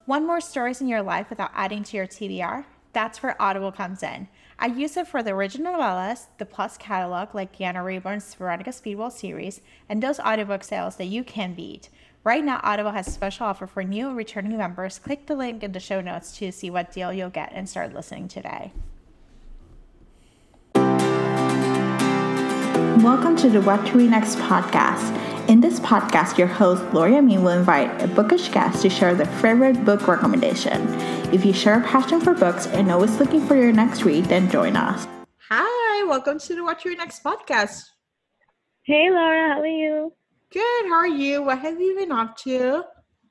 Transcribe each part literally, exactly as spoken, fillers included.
Want more stories in your life without adding to your T B R? That's where Audible comes in. I use it for the original novellas, the Plus catalog like Deanna Rayburn's Veronica Speedwell series, and those audiobook sales that you can beat. Right now, Audible has a special offer for new and returning members. Click the link in the show notes to see what deal you'll get and start listening today. Welcome to the What to Read Next podcast. In this podcast, your host, Lori Amin, will invite a bookish guest to share their favorite book recommendation. If you share a passion for books and always looking for your next read, then join us. Hi, welcome to the What to Read Next podcast. Hey, Laura, how are you? Good, how are you? What have you been up to?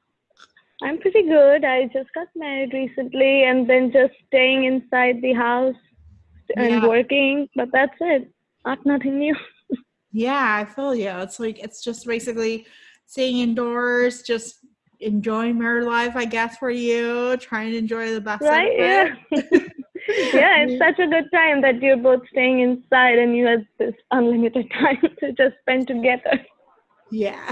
I'm pretty good. I just got married recently and then just staying inside the house and Yeah. working, but that's it. Not nothing new. Yeah, I feel you. It's like, it's just basically staying indoors, just enjoying married life, I guess, for you, trying to enjoy the best Right? of Yeah. it. Yeah, it's such a good time that you're both staying inside and you have this unlimited time to just spend together. Yeah.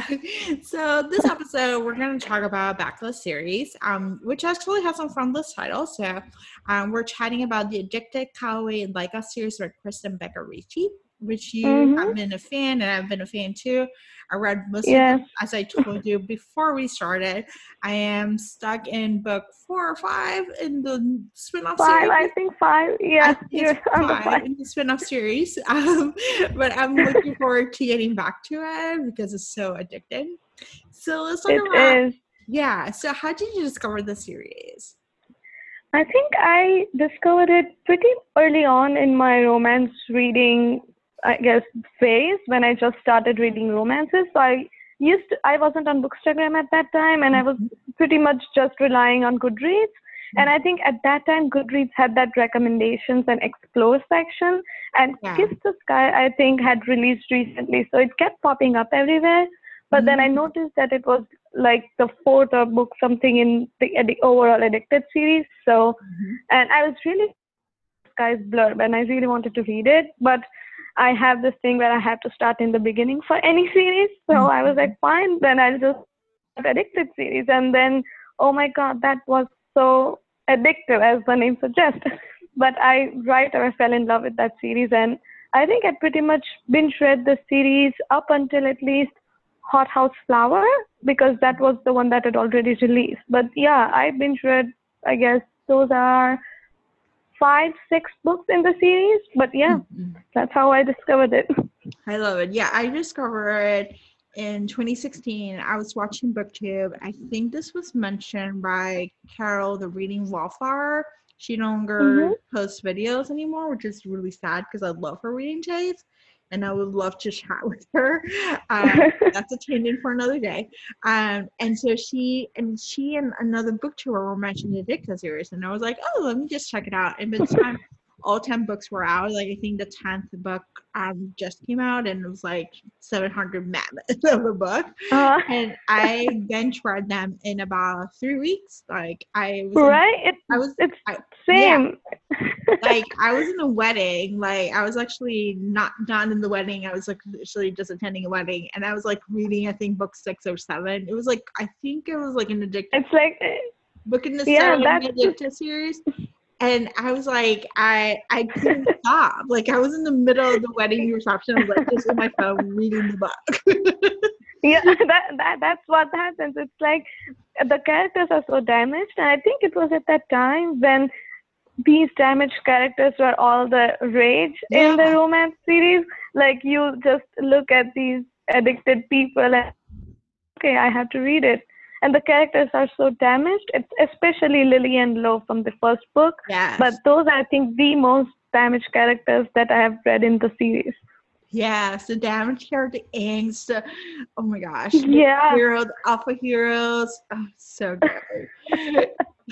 So this episode, we're going to talk about Backlist series, um, which actually has some fun list titles. So um, we're chatting about the Addicted, Callaway, and Like Us series by Kristen Becker Ricci, which you Mm-hmm. have been a fan, and I've been a fan too. I read most Yeah. of them, as I told you before we started. I am stuck in book four or five in the spin-off Five, series. I think five. Yeah, I think you're it's on the five five. in the spin-off series. Um, but I'm looking forward to getting back to it because it's so addicting. So let's talk It about, is. yeah. So how did you discover the series? I think I discovered it pretty early on in my romance reading, I guess, phase when I just started reading romances. So I used to, I wasn't on Bookstagram at that time, and I was pretty much just relying on Goodreads. And I think at that time, Goodreads had that recommendations and explore section, and Yeah. Kiss the Sky, I think, had released recently. So it kept popping up everywhere. But then I noticed that it was like the fourth or book something in the, the overall Addicted series. So, Mhm. and I was really Sky's blurb and I really wanted to read it, but I have this thing where I have to start in the beginning for any series. So Mhm. I was like, fine, then I'll just start Addicted series. And then, oh my God, that was so addictive, as the name suggests. But I right away fell in love with that series, and I think I pretty much binge read the series up until at least Hot House Flower, because that was the one that had already released. But yeah, I binge read, I guess those are five, six books in the series. But yeah, Mhm. that's how I discovered it. I love it. Yeah, I discovered it in twenty sixteen. I was watching BookTube. I think this was mentioned by Carol, the Reading Wallflower. She no longer Mm-hmm. posts videos anymore, which is really sad because I love her reading taste and I would love to chat with her. Um, that's a tangent for another day. Um, and so she and she and another booktuber were mentioning the Addicted series, and I was like, oh, let me just check it out. And by the time all ten books were out, like I think the tenth book um just came out, and it was like seven hundred mammoths of a book. Uh, And I binge read them in about three weeks. Like I was, in, right? It, I was, it's I, yeah, same. like I was in a wedding. Like I was actually not not in the wedding. I was like actually just attending a wedding, and I was like reading, I think, book six or seven. It was like I think it was like an addictive It's like, book in the yeah, seven that's addictive series. And I was like, I I couldn't stop. Like I was in the middle of the wedding reception. I was like just in my phone reading the book. yeah, that, that that's what happens. It's like the characters are so damaged, and I think it was at that time when these damaged characters were all the rage Yeah. in the romance series. Like you just look at these addicted people and okay, I have to read it. And the characters are so damaged. It's especially Lily and Lo from the first book. Yes. But those are, I think, the most damaged characters that I have read in the series. Yes, the damaged character angst. uh, Oh my gosh. Yeah. The hero, the alpha heroes. Oh, so good.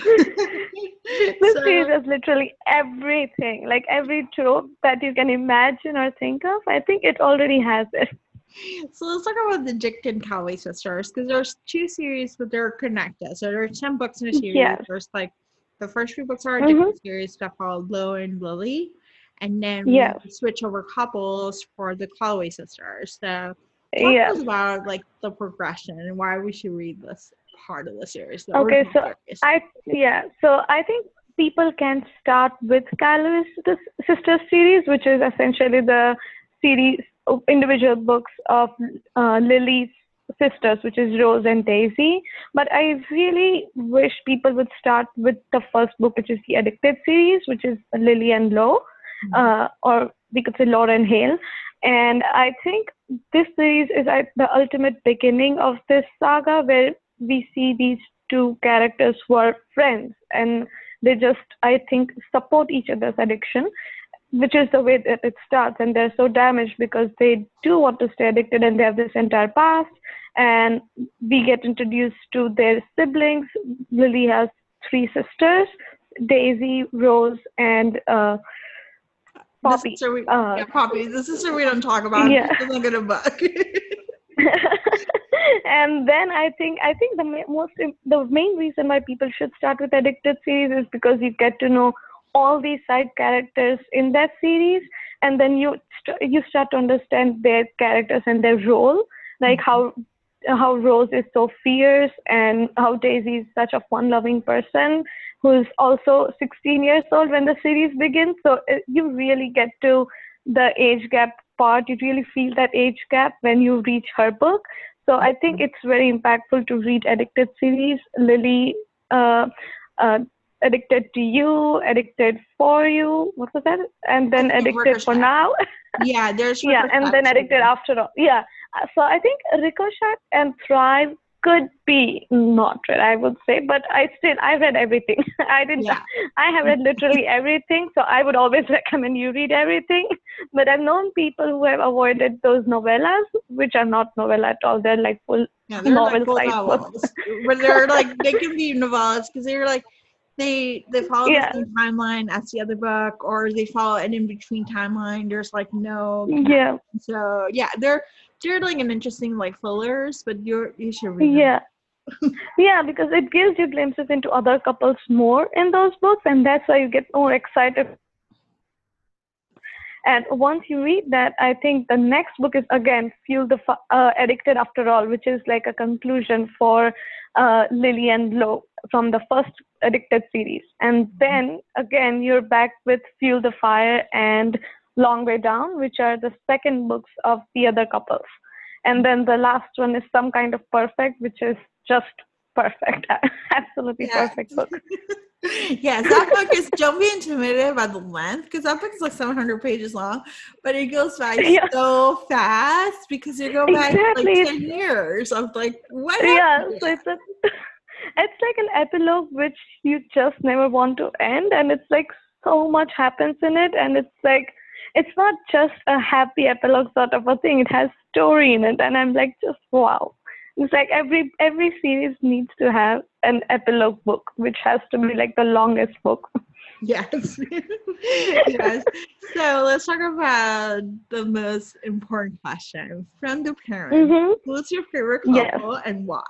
This So- series is literally everything. Like every trope that you can imagine or think of, I think it already has it. So let's talk about the Dick and Callaway sisters, because there's two series, but they're connected. So there's ten books in a series. Yes. There's like the first few books are a Mhm. different series, stuff called Lo and Lily, and then Yes. we switch over couples for the Callaway sisters. So talk Yeah. to us about like the progression and why we should read this part of the series, the Okay, original so series. I yeah, so I think people can start with Calories Sisters series, which is essentially the series of individual books of uh, Lily's sisters, which is Rose and Daisy. But I really wish people would start with the first book, which is the Addicted series, which is Lily and Lo, uh, or we could say Laura and Hale. And I think this series is at the ultimate beginning of this saga, where we see these two characters who are friends, and they just, I think, support each other's addiction, which is the way that it starts. And they're so damaged because they do want to stay addicted, and they have this entire past. And we get introduced to their siblings. Lily has three sisters: Daisy, Rose, and uh, The Poppy. sister we, Uh, yeah, Poppy. The sister we don't talk about. Yeah. She doesn't get a book. And then I think I think the ma- most im- the main reason why people should start with Addicted series is because you get to know all these side characters in that series, and then you st- you start to understand their characters and their role, like how how Rose is so fierce, and how Daisy is such a fun-loving person who's also sixteen years old when the series begins. So uh, you really get to the age gap part. You really feel that age gap when you reach her book. So I think it's very impactful to read Addicted series. Lily, uh, uh, Addicted to You, Addicted for You. What was that? And then Addicted for Now. Yeah, there's Yeah, Ricochet and then too. Addicted After All. Yeah. Uh, So I think Ricochet and Thrive could be not read, I would say, but I still I read everything. I didn't. Yeah. I have read literally everything, so I would always recommend you read everything. But I've known people who have avoided those novellas, which are not novella at all. They're like full Yeah, they're novel like full size books. novels. But they're like they can be novellas because they're like they they follow Yeah. the same timeline as the other book, or they follow an in between timeline. There's like no Yeah. connection. So yeah, they're they're like an interesting like fillers, but you're you should read them. Yeah. Yeah, because it gives you glimpses into other couples more in those books, and that's why you get more excited. And once you read that, I think the next book is again Fuel the Fi- uh, Addicted After All, which is like a conclusion for uh, Lily and Lo from the first Addicted series. And then again, you're back with Fuel the Fire and Long Way Down, which are the second books of the other couples. And then the last one is Some Kind of Perfect, which is just perfect, absolutely Yeah. perfect book. Yes, that book is. Don't be intimidated by the length because that book is like seven hundred pages long, but it goes by Yeah. so fast because you go back Exactly. like ten years of like what Yeah, happened? so it's a, it's like an epilogue which you just never want to end, and it's like so much happens in it, and it's like it's not just a happy epilogue sort of a thing. It has story in it, and I'm like just wow. It's like every every series needs to have an epilogue book, which has to be like the longest book. Yes. Yes. So let's talk about the most important question from the parents. Mm-hmm. Who's your favorite Yes. couple and why?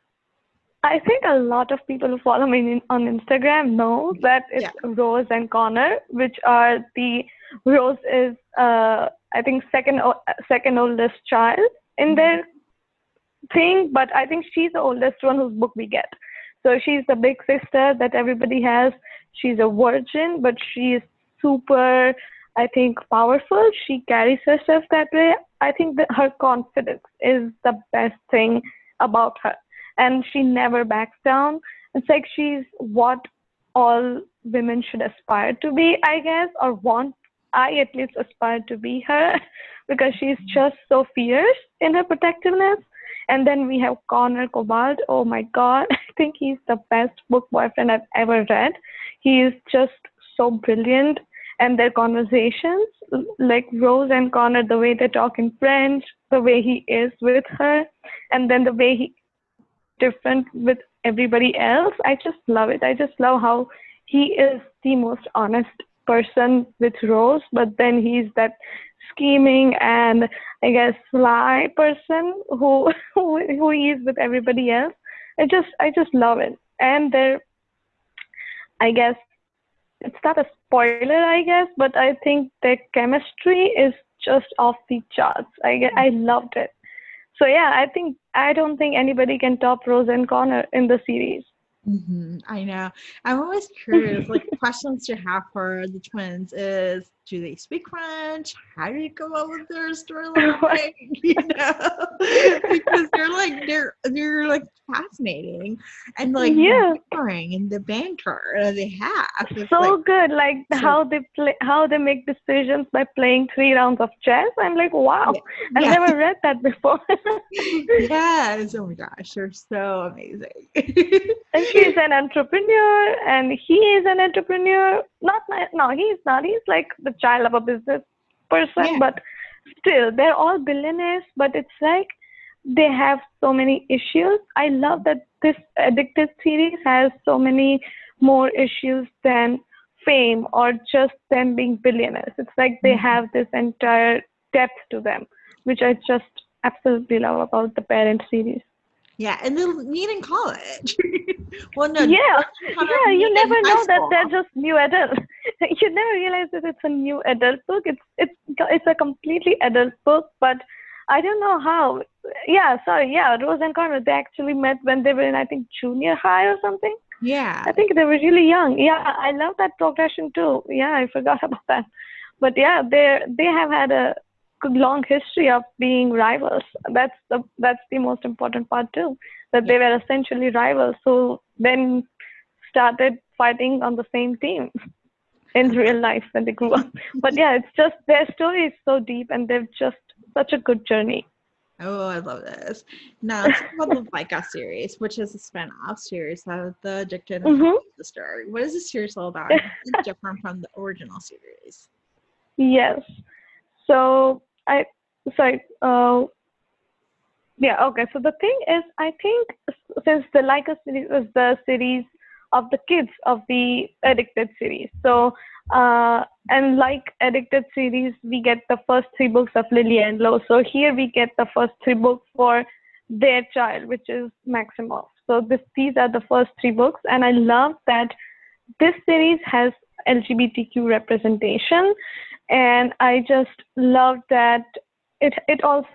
I think a lot of people who follow me in, on Instagram know that it's Yeah. Rose and Connor, which are the Rose is uh, I think second o- second oldest child in their thing, but I think she's the oldest one whose book we get. So she's the big sister that everybody has. She's a virgin, but she is super, I think, powerful. She carries herself that way. I think that her confidence is the best thing about her. And she never backs down. It's like she's what all women should aspire to be, I guess, or want. I at least aspire to be her because she's just so fierce in her protectiveness. And then we have Connor Cobalt. Oh my God, I think he's the best book boyfriend I've ever read. He is just so brilliant. And their conversations, like Rose and Connor, the way they talk in French, the way he is with her, and then the way he different with everybody else. I just love it. I just love how he is the most honest person with Rose, but then he's that scheming and I guess sly person who who, who he is with everybody else. I just I just love it. And there, I guess it's not a spoiler, I guess, but I think their chemistry is just off the charts. I I loved it. So yeah, I think I don't think anybody can top Rose and Connor in the series. Hmm I know. I'm always curious, like questions to have for the twins is, do they speak French? How do you come up with their storyline? You know, because they're like they're they're like fascinating and like Yeah. differing in the banter that they have. It's So like good, like so how they play, how they make decisions by playing three rounds of chess. I'm like, wow, yeah, I've yeah, never read that before. yes. Oh my gosh, they're so amazing. And she's an entrepreneur, and he is an entrepreneur. Not my, no, he's not. He's like the child of a business person, Yeah. but still, they're all billionaires. But it's like they have so many issues. I love that this Addicted series has so many more issues than fame or just them being billionaires. It's like they Mhm. have this entire depth to them, which I just absolutely love about the Parent series. Yeah, and they'll meet in college. Well, no, Yeah, Rose kind of yeah, meet you in never high know that school. they're just new adults. You never realize that it's a new adult book. It's it's it's a completely adult book, but I don't know how. Yeah, sorry, yeah, Rose and Connor, they actually met when they were in, I think, junior high or something. Yeah. I think they were really young. Yeah, I love that progression too. Yeah, I forgot about that. But yeah, they they have had a good long history of being rivals. That's the that's the most important part too. That Yeah. they were essentially rivals who then started fighting on the same team in real life when they grew up. But yeah, it's just their story is so deep and they've just such a good journey. Oh, I love this. Now let's talk about the Leica series, which is a spin-off series of the Addicted and Mm-hmm. College Story. What is this series all about? And how is it different from the original series? Yes. So I sorry. Uh, Yeah, okay. So the thing is, I think s- since the Leica series was the series of the kids of the Addicted series. So, uh, and like Addicted series, we get the first three books of Lily and Lo. So here we get the first three books for their child, which is Maximov. So this, these are the first three books. And I love that this series has L G B T Q representation. And I just love that it, it also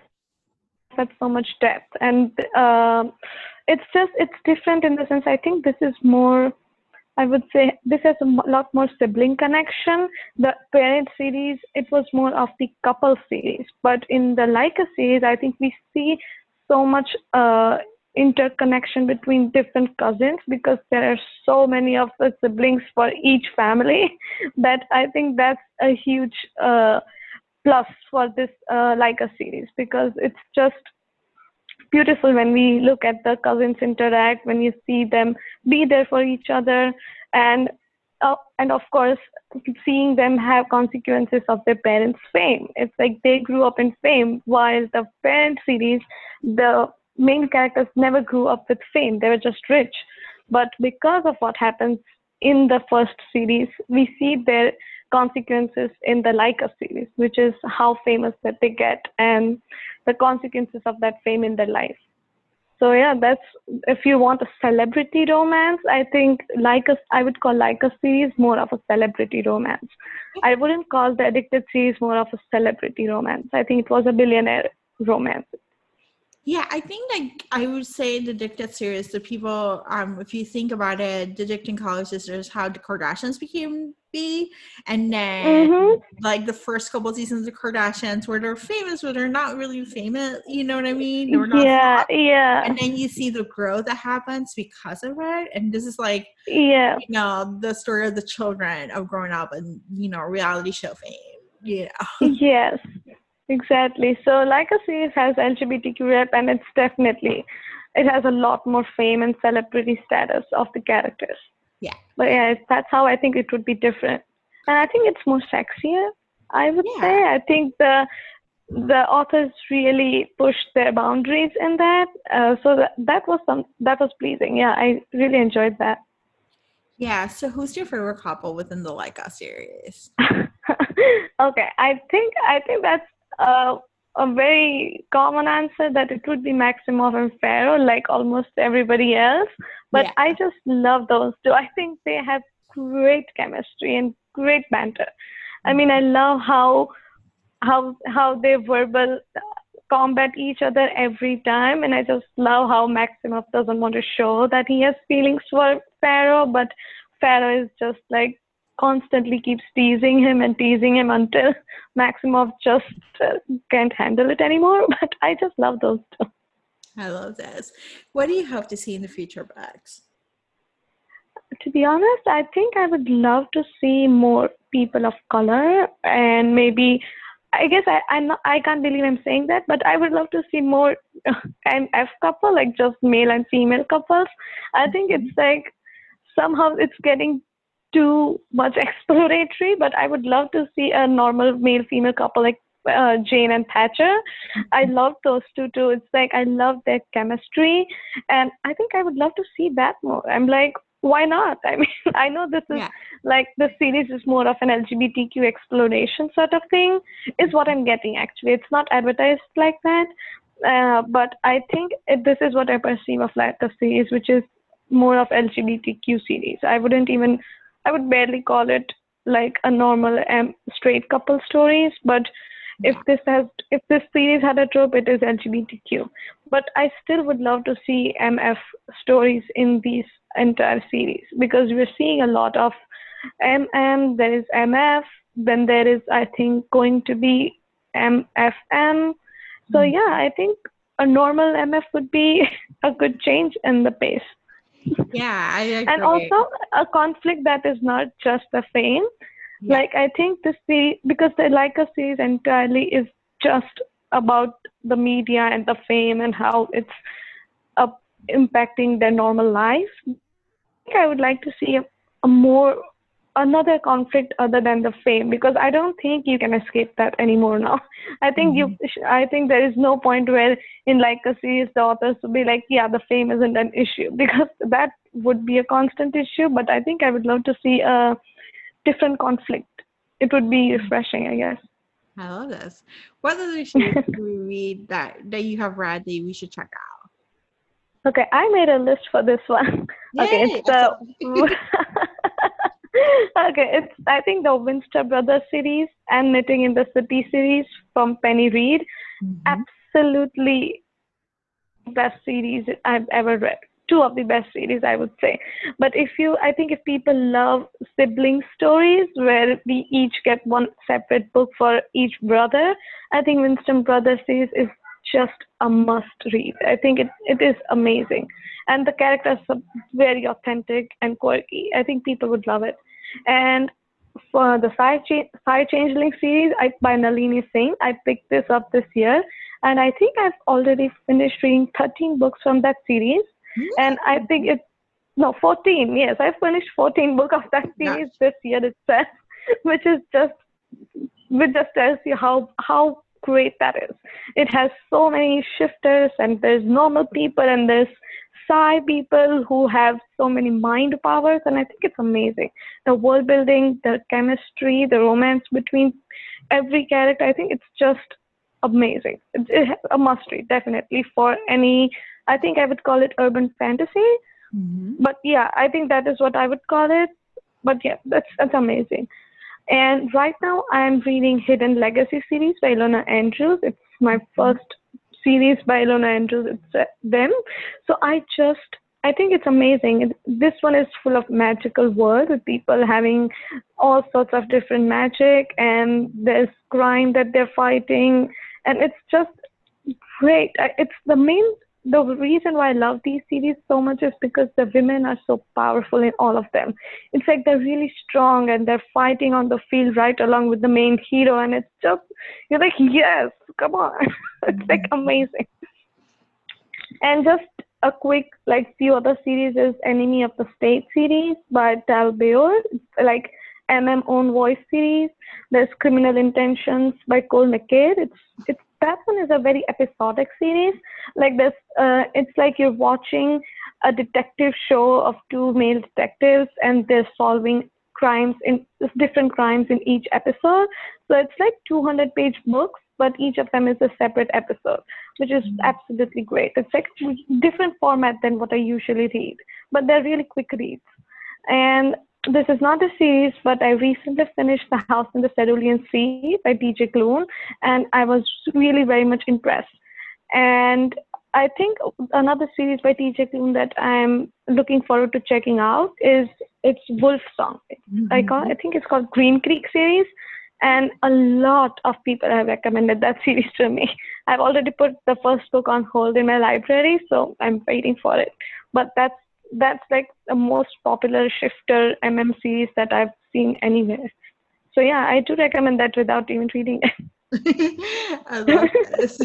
had so much depth and um it's just it's different in the sense I think this is more I would say this has a mo- lot more sibling connection. The Parent series, it was more of the couple series, but in the Leica series I think we see so much uh, interconnection between different cousins because there are so many of the siblings for each family that I think that's a huge uh, plus for this uh, Leica series because it's just beautiful when we look at the cousins interact, when you see them be there for each other, and uh, and of course seeing them have consequences of their parents' fame. It's like they grew up in fame, while the Parent series, the main characters never grew up with fame; they were just rich. But because of what happens in the first series, we see their consequences in the Leica series, which is how famous that they get and the consequences of that fame in their life. So yeah, that's if you want a celebrity romance, I think like a I would call like a series more of a celebrity romance. I wouldn't call the Addicted series more of a celebrity romance. I think it was a billionaire romance. Yeah, I think like I would say the Addicted series, the people, um, if you think about it, the Addicted College Sisters, how the Kardashians became big, and then Mhm. like the first couple of seasons of Kardashians where they're famous, but they're not really famous. You know what I mean? They were not Yeah, top, yeah, and then you see the growth that happens because of it. And this is like yeah. you know the story of the children of growing up and you know reality show fame. You know. Yes, exactly. So like a series has L G B T Q rep, and it's definitely it has a lot more fame and celebrity status of the characters. Yeah. But yeah, it- that's how I think it would be different. And I think it's more sexier, I would Yeah. say. I think the the authors really pushed their boundaries in that. Uh, so that, that was some that was pleasing. Yeah, I really enjoyed that. Yeah. So who's your favorite couple within the Like Us series? Okay, I think I think that's uh, a very common answer that it would be Maximov and Pharaoh, like almost everybody else. But Yeah. I just love those two. I think they have great chemistry and great banter. I mean, I love how how how their verbal combat each other every time. And I just love how Maximoff doesn't want to show that he has feelings for Pharaoh, but Pharaoh is just like constantly keeps teasing him and teasing him until Maximoff just uh, can't handle it anymore. But I just love those two. I love this. What do you hope to see in the future books? To be honest, I think I would love to see more people of color, and maybe, I guess I I'm not, I can't believe I'm saying that, but I would love to see more M F couple, like just male and female couples. I think it's like somehow it's getting too much exploratory, but I would love to see a normal male-female couple like uh, Jane and Thatcher. I love those two too. It's like I love their chemistry, and I think I would love to see that more. I'm like, why not? I mean, I know this is Yeah. like the series is more of an L G B T Q exploration sort of thing, is what I'm getting actually. It's not advertised like that, uh, but I think it, this is what I perceive of like the series, which is more of L G B T Q series. I wouldn't even, I would barely call it like a normal um, straight couple stories, but if this has, if this series had a trope, it is L G B T Q. But I still would love to see M F stories in these entire series, because we're seeing a lot of M M, there is M F, then there is, I think, going to be M F M. So yeah, I think a normal M F would be a good change in the pace. Yeah, I agree. And also a conflict that is not just the fame. Yeah. Like I think this series, because the Leica series entirely is just about the media and the fame and how it's uh, impacting their normal life. I think I would like to see a, a more another conflict other than the fame, because I don't think you can escape that anymore now. I think Mhm. you I think there is no point where in like a series the authors would be like, yeah, the fame isn't an issue, because that would be a constant issue. But I think I would love to see a different conflict. It would be refreshing, I guess. I love this. What other series do we read that that you have read that we should check out? Okay, I made a list for this one. Okay, Yay! it's the okay, it's I think the Winster Brothers series and Knitting in the City series from Penny Reed. Mhm. Absolutely best series I've ever read. Two of the best series, I would say. But if you, I think if people love sibling stories where we each get one separate book for each brother, I think Winston Brothers series is just a must read. I think it, it is amazing. And the characters are very authentic and quirky. I think people would love it. And for the Fire, Cha- Fire Changeling series I, by Nalini Singh, I picked this up this year. And I think I've already finished reading thirteen books from that series. And I think it's, no, fourteen, yes. I finished fourteen books of that series Gosh. this year itself, which is just, which just tells you how, how great that is. It has so many shifters, and there's normal people, and there's Psy people who have so many mind powers, and I think it's amazing. The world building, the chemistry, the romance between every character, I think it's just amazing. It's it, a must read, definitely, for any, I think I would call it urban fantasy. Mhm. But yeah, I think that is what I would call it. But yeah, that's that's amazing. And right now I'm reading Hidden Legacy series by Ilona Andrews. It's my first series by Ilona Andrews. It's uh, them. So I just I think it's amazing. It, this one is full of magical world with people having all sorts of different magic, and there's crime that they're fighting, and it's just great. I- It's the main the reason why I love these series so much is because the women are so powerful in all of them. It's like they're really strong and they're fighting on the field right along with the main hero, and it's just you're like, yes, come on. It's like amazing. And just a quick like few other series is Enemy of the State series by Tal Bayor. It's like M M Own Voice series. There's Criminal Intentions by Cole McCade. It's it's that one is a very episodic series. Like this, uh, it's like you're watching a detective show of two male detectives, and they're solving crimes in different crimes in each episode. So it's like two hundred page books, but each of them is a separate episode, which is absolutely great. It's like different format than what I usually read, but they're really quick reads. And this is not a series, but I recently finished The House in the Cerulean Sea by D J Clune, and I was really very much impressed. And I think another series by T J Klune that I'm looking forward to checking out is it's Wolf Song. I call Mhm. I think it's called Green Creek series, and a lot of people have recommended that series to me. I've already put the first book on hold in my library, so I'm waiting for it. But that's that's like the most popular shifter M M series that I've seen anywhere. So yeah, I do recommend that without even reading I love this.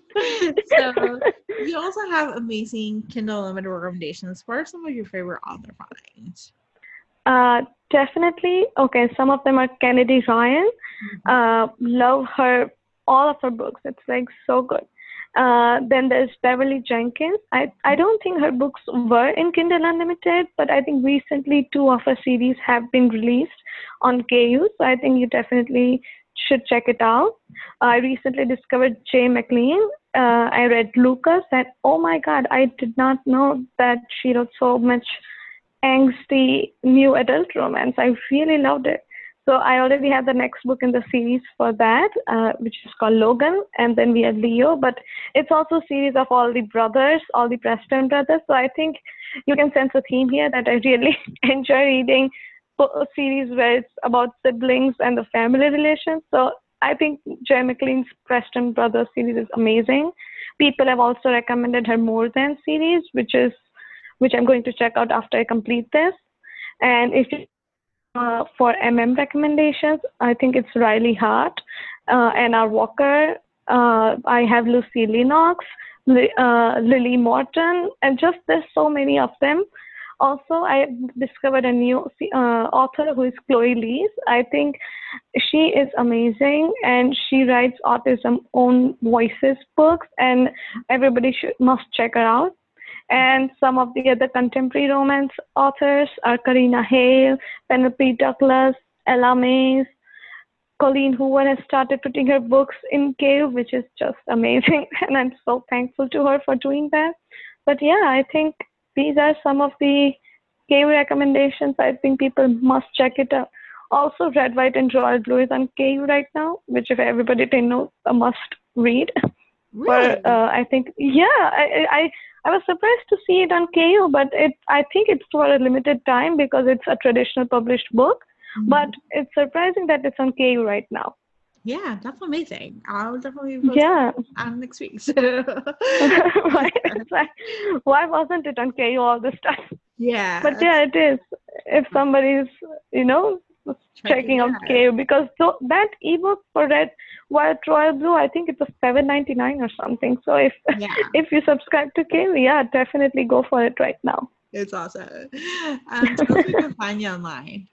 So it. you also have amazing Kindle Unlimited recommendations. What are some of your favorite author finds? Uh, definitely. Okay, some of them are Kennedy Ryan. Mhm. Uh, love her, all of her books. It's like so good. Uh, then there's Beverly Jenkins. I, I don't think her books were in Kindle Unlimited, but I think recently two of her series have been released on K U. So I think you definitely should check it out. I recently discovered Jay McLean. Uh, I read Lucas, and oh my God, I did not know that she wrote so much angsty new adult romance. I really loved it. So I already have the next book in the series for that, uh, which is called Logan, and then we have Leo. But it's also a series of all the brothers, all the Preston brothers. So I think you can sense a theme here that I really enjoy reading a series where it's about siblings and the family relations. So I think Joy McLean's Preston Brothers series is amazing. People have also recommended her More Than series, which is which I'm going to check out after I complete this. And if you uh, for M M recommendations, I think it's Riley Hart, uh, N R Walker. Uh, I have Lucy Lennox, Li- uh, Lily Morton, and just there's so many of them. Also, I discovered a new uh, author who is Chloe Lees. I think she is amazing, and she writes autism own voices books, and everybody should must check her out. And some of the other contemporary romance authors are Karina Hale, Penelope Douglas, Ella Mays, Colleen Hoover has started putting her books in Cave, which is just amazing. And I'm so thankful to her for doing that. But yeah, I think these are some of the Cave recommendations. I think people must check it out. Also, Red, White, and Royal Blue is on Cave right now, which if everybody didn't know, a must read. For Really? uh, I think yeah, I, I I was surprised to see it on K U, but it I think it's for a limited time because it's a traditional published book. But Mhm. it's surprising that it's on K U right now. Yeah, that's amazing. I'll definitely post Yeah. on next week. So, Why, it's like, why wasn't it on K U all this time? But yeah, yeah, it is. If somebody's, you know, check it checking out out. K U because so that ebook for Red White Royal Blue, I think it was seven ninety nine or something. So if Yeah, if you subscribe to K U, yeah, definitely go for it right now. it's awesome. Um, tell us we can find you online.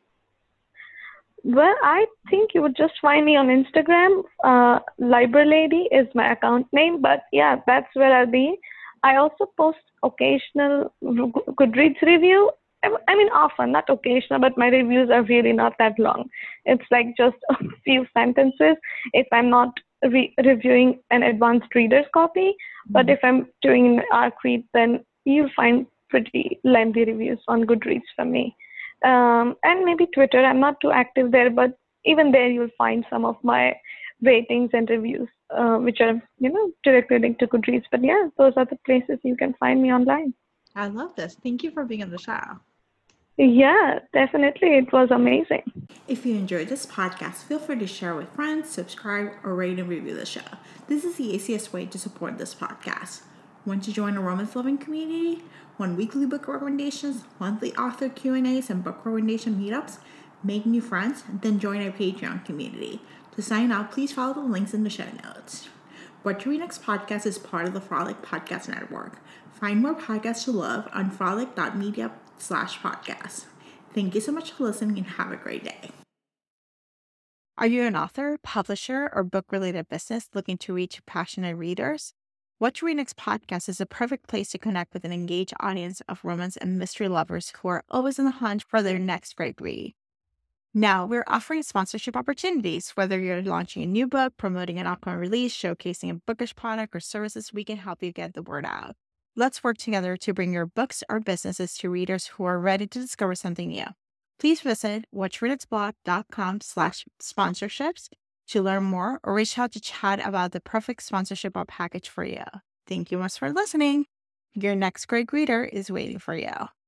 Well, I think you would just find me on Instagram. Uh, Library Lady is my account name, but yeah, that's where I'll be. I also post occasional Goodreads review. I I mean, often, not occasional, but my reviews are really not that long. It's like just a few sentences if I'm not re- reviewing an advanced reader's copy. But Mhm. if I'm doing an ARC read, then you'll find pretty lengthy reviews on Goodreads from me, um, and maybe Twitter. I'm not too active there, but even there you'll find some of my ratings and reviews, uh, which are you know directly linked to Goodreads. But yeah, those are the places you can find me online. I love this. Thank you for being on the show. Yeah, definitely, it was amazing. If you enjoyed this podcast, feel free to share with friends, subscribe, or rate and review the show. This is the easiest way to support this podcast. Want to join a romance loving community? Want weekly book recommendations, monthly author Q and A's, and book recommendation meetups? Make new friends? Then join our Patreon community. To sign up, please follow the links in the show notes. What You Read Next podcast is part of the Frolic Podcast Network. Find more podcasts to love on frolic.media slash podcast. Thank you so much for listening and have a great day. Are you an author, publisher, or book-related business looking to reach passionate readers? What You Read Next podcast is a perfect place to connect with an engaged audience of romance and mystery lovers who are always on the hunt for their next great read. Now, we're offering sponsorship opportunities. Whether you're launching a new book, promoting an upcoming release, showcasing a bookish product or services, we can help you get the word out. Let's work together to bring your books or businesses to readers who are ready to discover something new. Please visit whatchreadnextblog.com slash sponsorships to learn more or reach out to chat about the perfect sponsorship package for you. Thank you much for listening. Your next great reader is waiting for you.